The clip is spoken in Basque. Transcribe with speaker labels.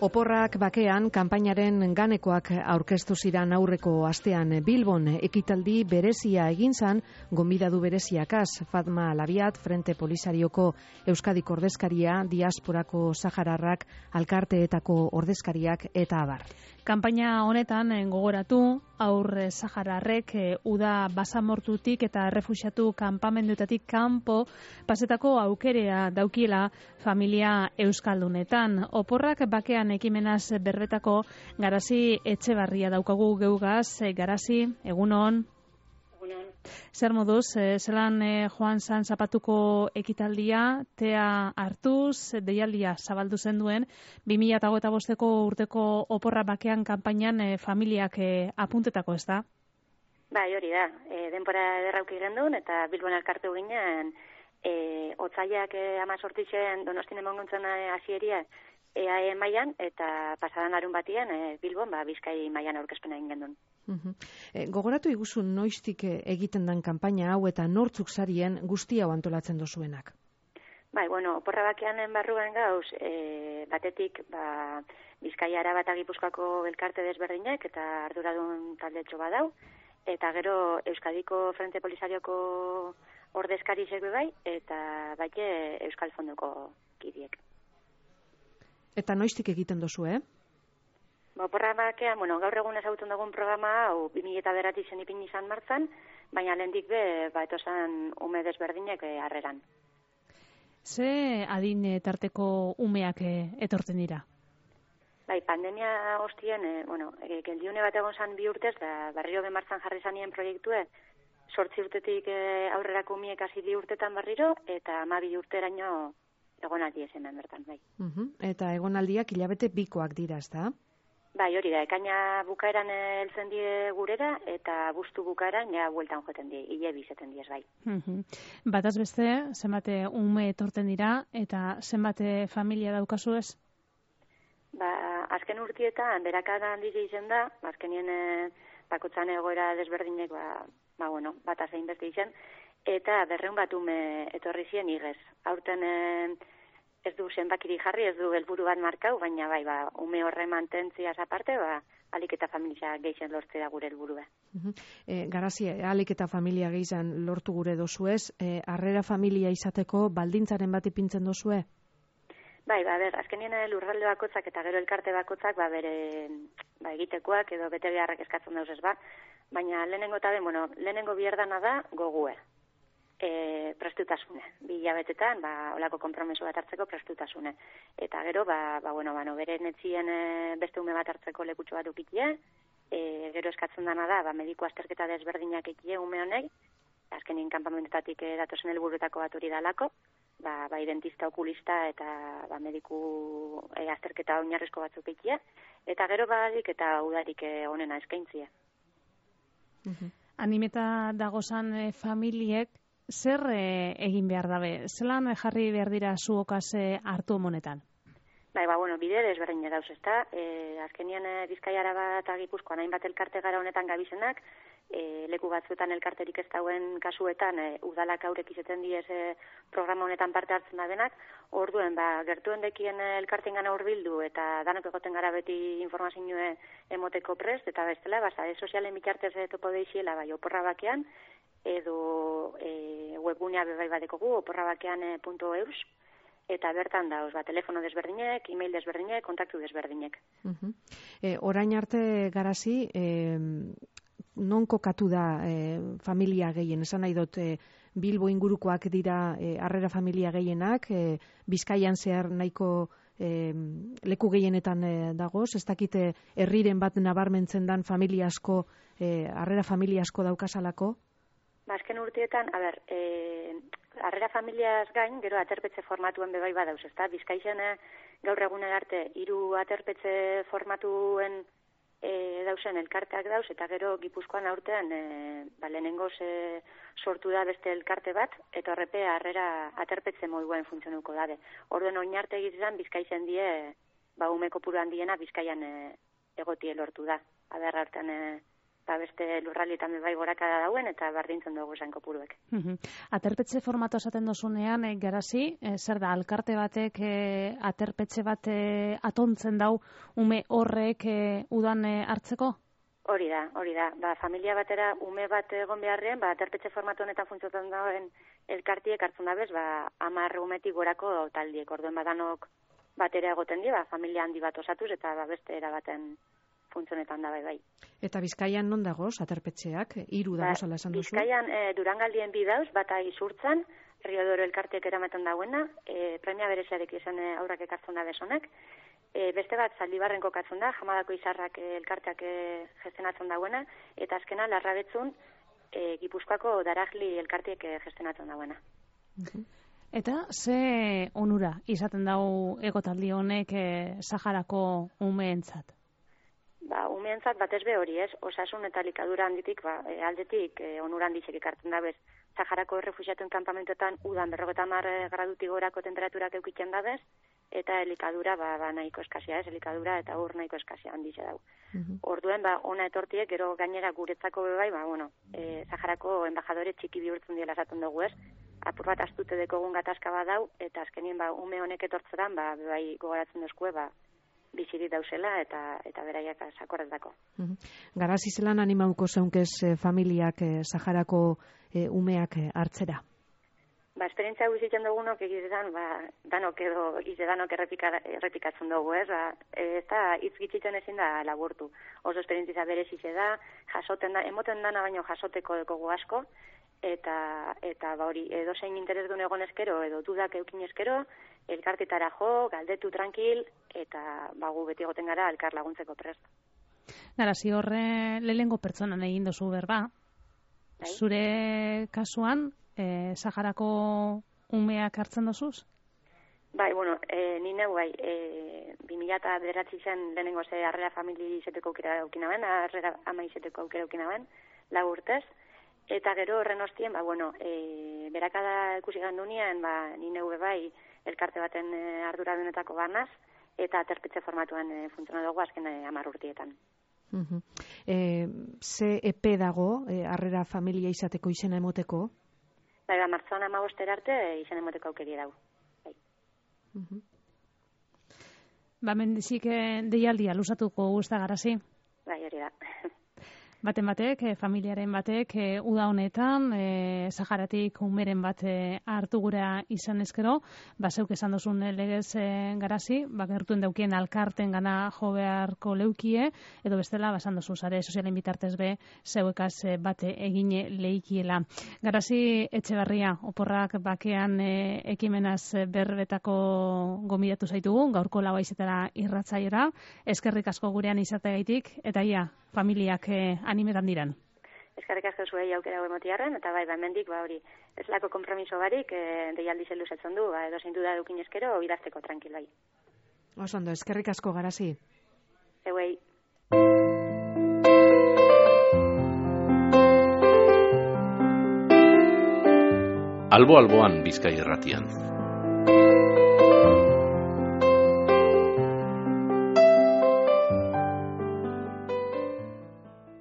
Speaker 1: Oporrak bakean kanpainaren ganekoak aurkeztu ziren aurreko astean Bilbon ekitaldi berezia egin zan, gonbidatu bereziakaz Fatma Labiat, Frente Polisarioko Euskadiko ordezkaria, diasporako sahararrak, alkarteetako ordezkariak eta abar.
Speaker 2: Kanpaina honetan gogoratu aur sahararrek uda basamortutik eta errefuxiatu kanpamenduetatik kanpo pasetako aukerea daukiela familia euskaldunetan. Oporrak bakean ekimenaz berbetako Garazi Etxebarria daukagu geugaz. Garazi, egunon. Zer moduz, zelan joan zan zapatuko ekitaldia, tea hartuz, deialdia zabaldu zen duen, 2025ko urteko oporra bakean kanpainan familiak apuntetako, ez da?
Speaker 3: Bai, hori da. Denbora ederrauki gendun eta Bilbon elkartu ginen, otzaiak 18 Donostian emangontzen hasieria EAE mailan eta pasadan larun batian Bilbon Bizkai mailan aurkezpena egin gendun.
Speaker 1: Gogoratu iguzu noiztik egiten dan kanpaina hau eta nortzuk sarien guzti hau antolatzen dozuenak?
Speaker 3: Bai, oporra bakean barruan gauz, batetik Bizkaia, Araba eta Gipuzkoako elkarte desberdinak eta arduradun taldetxo badau, eta gero Euskadiko Frente Polisarioko ordezkarisek bai, eta baite Euskal Fondoko kidiek.
Speaker 1: Eta noiztik egiten dozu,
Speaker 3: Oporra bakean, gaur egun ezagutzen dugun programa hau 2009 zen ipini izan martzan, baina lehendik etozan ume desberdinek harreran.
Speaker 2: Ze adin tarteko umeak etortzen dira?
Speaker 3: Bai, pandemia hostien, geldiune bat egon zan 2 urtez, da barriro bemartzan jarri zanien proiektue, 8 urtetik aurrerako umiek hasi 2 urtetan barriro, eta 12 urteraino egonaldi ezen bertan, bai.
Speaker 1: Eta egonaldiak hilabete bikoak dira, ez da?
Speaker 3: Bai, hori da, ekaina bukaeran heltzen die gurera, eta buztu bukaeran ja bueltan joeten die, hile bizeten diez, bai.
Speaker 2: Bataz beste, zenbate ume etorten dira, eta zenbate familia daukazu ez?
Speaker 3: Azken urtietan, berakada handiz izen da, azkenien bakotzan egoera desberdinek, bat azein beste izen, eta 200 bat ume etorri ziren igez. Aurten ez du zenbakiri jarri, ez du helburu bat markau, baina ume horre mantentziaz aparte, alik eta familia gehien lortze da gure helburua.
Speaker 1: Garazi, alik eta familia gehien lortu gure dozuez, harrera familia izateko baldintzaren bat ipintzen dozue?
Speaker 3: Bai, azkenien lurralde bakotzak eta gero elkarte bakotzak bere egitekoak edo bete beharrak eskatzen dauz ez baina lehenengo lehenengo bierdana da gogue. Prestutasune. 2 hilabetetan, olako konpromeso bat hartzeko prestutasune. Eta gero, bere netzien beste ume bat hartzeko lekutxo bat ukitie, gero eskatzen dana da, mediku azterketa desberdinak ekie ume honek, azkenien kanpamenetatik datozen helburutako bat hori dalako, dentista, okulista eta mediku azterketa oinarrizko batzuk ekie, eta gero badik eta udarik onena eskaintzia.
Speaker 2: Animeta dagozan familiek, zer egin behar dabe? Zelan jarri behar dira zuokaz hartu honetan?
Speaker 3: Bide desberdin dauz, ezta? Azkenien Bizkaia, Araba eta Gipuzkoan hainbat elkarte gara honetan gabizenak, leku batzuetan elkarterik ez dauen kasuetan udalak aurrek izeten diez programa honetan parte hartzen da denak, orduen gertuen dekien elkartengana hurbildu eta danok egoten gara beti informazioa emoteko prest, eta bestela, sozialen bitartez topo deixiela oporra bakean, edo webgunea bebai badekogu, oporrabakean.eus, eta bertan dauz, telefono desberdinek, email desberdinek, kontaktu desberdinek.
Speaker 1: Orain arte, Garazi, non kokatu da familia gehien? Esan nahi dut, Bilbo ingurukoak dira harrera familia gehienak, Bizkaian zehar nahiko leku gehienetan dagoz, ez dakite herriren bat nabarmentzen dan familia asko, harrera familia asko daukasalako?
Speaker 3: Azken urtietan, harrera familiaz gain, gero aterpetxe formatuen bebai badauz, ezta? Bizkaixen gaur egunen arte 3 aterpetxe formatuen dausen elkarteak dauz, eta gero Gipuzkoan aurtean lehenengoz sortu da beste elkarte bat, eta horrepe harrera aterpetxe moduen funtzionuko dabe. Orduen oinarte egizan Bizkaixen die, ume kopuru handiena Bizkaian egotie lortu da. Aberra hartan beste lurraldietan bai gorakada dauen, eta bardintzen dugu esan kopuruek.
Speaker 2: Aterpetxe formato esaten dozunean, Garazi, zer da, alkarte batek aterpetxe bat atontzen dau ume horrek udan hartzeko?
Speaker 3: Hori da. Familia batera ume bat egon beharrean, aterpetxe formatu honetan funtziotan dauen elkartiek hartzen dabez, 10 umetik gorako taldiek, orduen badanok batera egoten dira, familia handi bat osatuz, eta beste erabaten funtzionetan da bai.
Speaker 1: Eta Bizkaian non dagoz, aterpetxeak? 3 dagozala esan duzu?
Speaker 3: Bizkaian Durangaldien 2 dauz, bata Izurtzan, Rio de Oro elkarteek eramaten dagoena, premia bereziarek izan aurrak ekartzen da besonak. Beste bat Zaldibarren kokatzen da, Jamadako Izarrak elkarteak gestionatzen dagoena, eta azkena Larrabetzun Gipuzkoako Darajli elkarteek gestionatzen dagoena.
Speaker 2: Eta ze onura izaten dau egotaldi honek Saharako umeentzat?
Speaker 3: Umeentzat batez be hori, ez? Osasun eta likadura handitik, aldetik onura handitxek ikartzen da bez. Saharako refuxiatuen kanpamentoetan udan 50 gradutik gorako temperaturak eukitzen da bez, eta elikadura nahiko eskasia, ez? Elikadura eta ur nahiko eskasia handitxe dau. Orduen, ona etortiek, gero gainera guretzako bai, Saharako embajadore txiki bihurtzen diela esaten dugu, ez? Apur bat astute dekogun gatazka bat dau, eta azkenien ume honek etortzeran, bai gogoratzen duzkue, bizirik dauzela eta beraiak sakorretako.
Speaker 1: Garazi zelan animauko zeunkez familiak Saharako umeak hartzera?
Speaker 3: Esperientzia bizitzen dugunok egizetan, danok edo danok errepikatzen dugu, ez? Ez da, hitz gitzitzen ezin da laburtu. Oso esperientzia berezize da, jasoten da, emoten dana baino jasoteko dekogu asko, eta hori, edozein interesdun egon eskero, edo dudak eukin eskero, elkartetara jo, galdetu tranquil, eta gu beti egoten gara elkar laguntzeko prest.
Speaker 2: Garazi horre lehengo pertsonan egin dozu berba. Zure kasuan, Saharako umeak hartzen dozuz?
Speaker 3: Ni neu 2009 zen lehenengo harrera famili izeteko aukera daukinaben, harrera ama izeteko aukera daukinaben, 4 urtez, eta gero horren ostien, berakada ikusi gandunean, ni neu bai elkarte baten arduradunetako banaz, eta aterpetxe formatuan funtziona dugu azken 10 urtietan.
Speaker 1: Ze epe dago harrera familia izateko izena emoteko?
Speaker 3: Martxoan 15 arte izena emoteko aukeri dau.
Speaker 2: Mendizik deialdia luzatuko guzta Garazi?
Speaker 3: Hori da.
Speaker 2: Baten batek, familiaren batek, uda honetan, Saharatik umeren bat hartu gura izan ezkero, zeuk esan dozun legez Garazi, gertuen daukien alkarten gana jo beharko leukie, edo bestela, esan dozu, sare sozialen bitartez be, zeuekaz bate egine leikiela. Garazi Etxebarria, oporrak bakean ekimenaz berbetako gomidatu zaitugu, gaurko labaizetara irratzaiora, eskerrik asko gurean izategaitik, eta ia, familiak animetan diran.
Speaker 3: Eskerrik asko zuei aukera emotiarren, eta hemendik hori ez lako kompromiso barik deialdi luzatzen du, edo zein duda edukin eskero, idazteko tranquil bai.
Speaker 1: Osondo, eskerrik asko Garazi.
Speaker 3: Zeuei.
Speaker 4: Albo-alboan Bizkai Irratian.